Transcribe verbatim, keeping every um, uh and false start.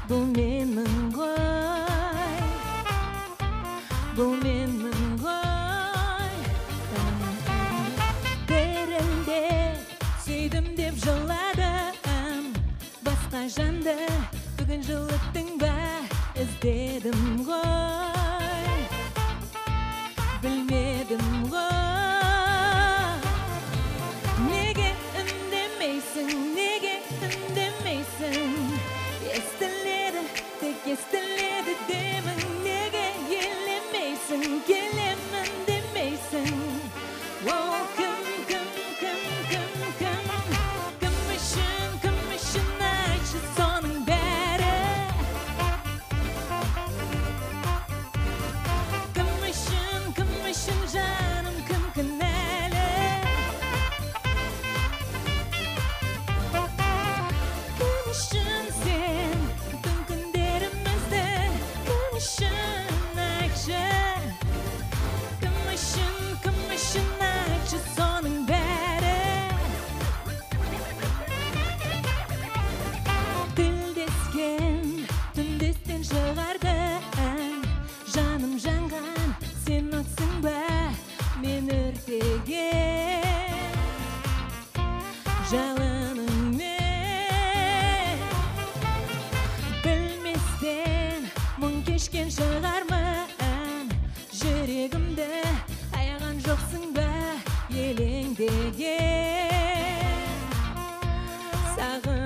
бұл менмін ғой, бұл менмін ғой. Дірілде сүйдім деп жыладым, басқа жанды бүгін жылыттың ба, іздедім ғой, білмедім ғой. Неге үндемейсің, неге үндемейсің? Естіледі, тек естіледі демің. Неге елемейсің, келемін демейсің? Оу, кім, кім, кім, кім, кім? Кім үшін, кім үшін айтшы соның бәрі? Кім үшін, кім үшін жаным, кім кінәлі? Кім үшін сен бүтін күндерімізді, кім үшін айтшы? Кім үшін, кім үшін айтшы соның бәрі? Тілдескен түндестен шығарды, жаным жанған, сен отсың ба мен өртеген жалыныңмен? Білместен мұң кешкен шығармын, жүрегімді аяған жоқсың ба елеңдеген? Сағын